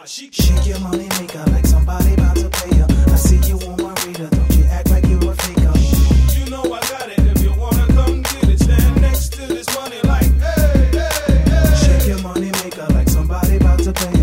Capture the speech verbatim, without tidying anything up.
Shake your money maker like somebody about to pay ya. I see you on my radar, don't you act like you a faker. You know I got it, if you wanna come get it, stand next to this money like hey, hey, hey. Shake your money maker like somebody about to pay ya.